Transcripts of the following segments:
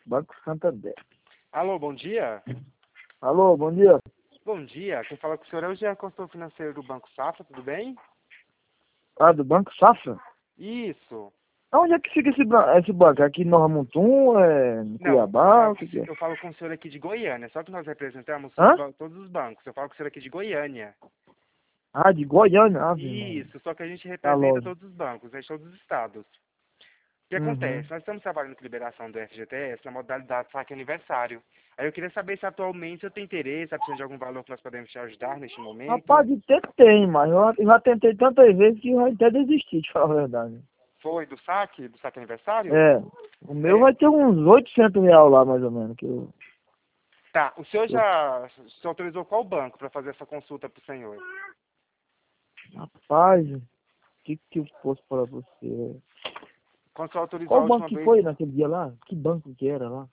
Banco Santander. Alô, bom dia. Alô, bom dia. Bom dia. Quem fala com o senhor é o Jean, consultor financeiro do Banco Safra, tudo bem? Ah, do Banco Safra? Isso. Onde é que fica esse banco? Aqui em Nova Mutum, em Não, Cuiabá, o que é? eu falo com o senhor aqui de Goiânia, só que nós representamos Hã? todos os bancos. Eu falo com o senhor aqui de Goiânia. Ah, de Goiânia? Ave Maria. Isso, só que a gente Tá representa longe. todos os bancos, né, todos os estados. O que Uhum. acontece? Nós estamos trabalhando com liberação do FGTS na modalidade saque aniversário. Aí eu queria saber se atualmente eu tenho interesse, está precisando de algum valor que nós podemos te ajudar neste momento. Rapaz, de ter tem, mas eu já tentei tantas vezes que eu até desisti, de falar a verdade. Foi do saque aniversário? É, o meu É, vai ter uns R$ 800 lá, mais ou menos, que eu... tá, o senhor que eu- já se autorizou qual banco para fazer essa consulta para o senhor? Rapaz, o que eu posso falar pra você? Quando o senhor autorizou Qual a banco última que vez? foi naquele dia lá? Que banco que era lá?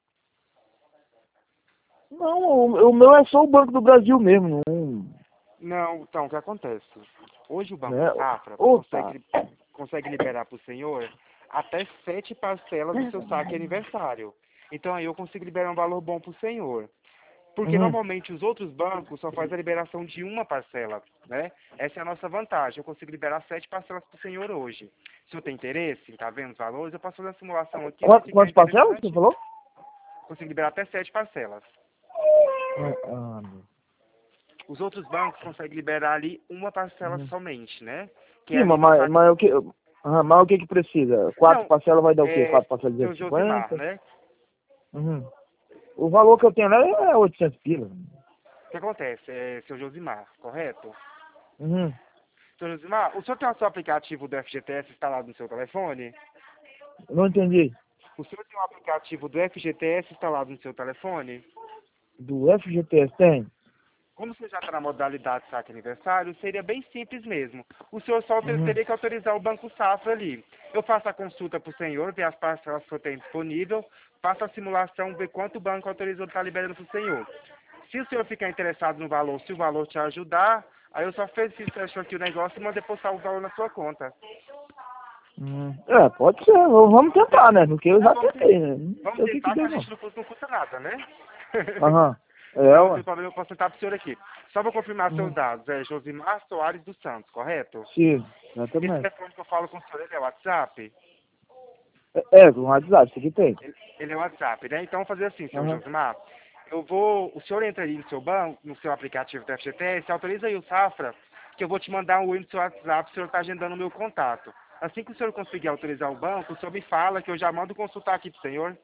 Não, o meu é só o Banco do Brasil mesmo, não, Não, então, o que acontece? Hoje o Banco né? Safra Ô, tá. consegue liberar para o senhor até 7 parcelas do seu saque aniversário. Então aí eu consigo liberar um valor bom para o senhor. Porque Uhum. normalmente os outros bancos só fazem a liberação de uma parcela, né? Essa é a nossa vantagem. Eu consigo liberar 7 parcelas para o senhor hoje. Se o senhor tem interesse, tá vendo os valores, eu posso fazer a simulação aqui, se ficar Quantas parcelas você interessante, falou? consigo liberar até 7 parcelas. Meu. Os outros bancos conseguem liberar ali uma parcela Uhum. somente, né? Que é Sim, ali no saque. mas o que, mas o que que precisa? Quatro Não, parcelas vai dar o quê? é Quatro parcelas de seu Josimar, 250? né? Uhum. O valor que eu tenho lá é 800 pila. O que acontece? É seu Josimar, correto? Uhum. Seu Josimar, o senhor tem o seu aplicativo do FGTS instalado no seu telefone? Não entendi. O senhor tem o aplicativo do FGTS instalado no seu telefone? Do FGTS tem? Como você já está na modalidade saque aniversário, seria bem simples mesmo. O senhor só Uhum. teria que autorizar o Banco Safra ali. Eu faço a consulta para o senhor, ver as parcelas que o senhor tem disponível, faço a simulação, ver quanto o banco autorizou está liberando para o senhor. Se o senhor ficar interessado no valor, se o valor te ajudar, aí eu só fecho aqui o negócio e mando depositar o valor na sua conta. É, pode ser. Vamos tentar, né? Porque eu Não, já tentei, né? Não vamos sei o que tentar que deu, a gente não. não custa nada, né? Aham. É, Não, ué. sem problema, eu posso tentar para o senhor aqui. Só vou confirmar seus Uhum. dados. É Josimar Soares dos Santos, correto? Sim, Esse exatamente. telefone que eu falo com o senhor, ele é WhatsApp? Com o WhatsApp, isso aqui tem. Ele é WhatsApp, né? Então, vou fazer assim, seu Aham. Josimar. O senhor entra aí no seu banco, no seu aplicativo do FGTS, autoriza aí o Safra, que eu vou te mandar um oi no seu WhatsApp, o senhor está agendando o meu contato. Assim que o senhor conseguir autorizar o banco, o senhor me fala que eu já mando consultar aqui pro senhor.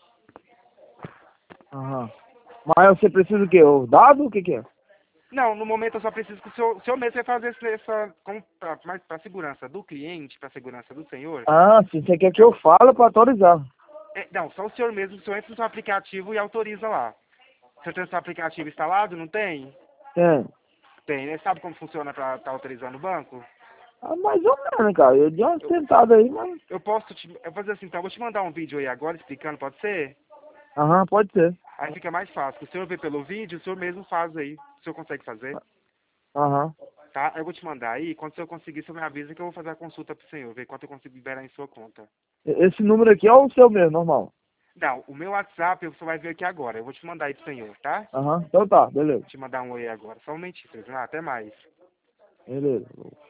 Aham. Mas você precisa o quê? O dado? O que que é? Não, no momento eu só preciso que o senhor mesmo vai fazer mais para segurança do cliente, para segurança do senhor. Ah, se você quer que eu fale para autorizar. Não, só o senhor mesmo, o senhor entra no seu aplicativo e autoriza lá. Você tem o seu aplicativo instalado, não tem? Tem. Tem, né? Sabe como funciona para estar autorizando o banco? Ah, mais ou menos, cara. Eu dei uma Eu, tentada aí, mas... eu vou fazer assim, então, eu vou te mandar um vídeo aí agora explicando, pode ser? Aham, pode ser. Aí fica mais fácil. O senhor vê pelo vídeo, o senhor mesmo faz aí. O senhor consegue fazer, Aham. tá? Eu vou te mandar aí, quando o senhor conseguir, o senhor me avisa que eu vou fazer a consulta pro senhor, ver quanto eu consigo liberar em sua conta. Esse número aqui é o seu mesmo, normal. Não, o meu WhatsApp você vai ver aqui agora. Eu vou te mandar aí pro senhor, tá? Aham. Então tá, beleza. Vou te mandar um oi agora. Só um momentinho, senhor. Até mais. Beleza.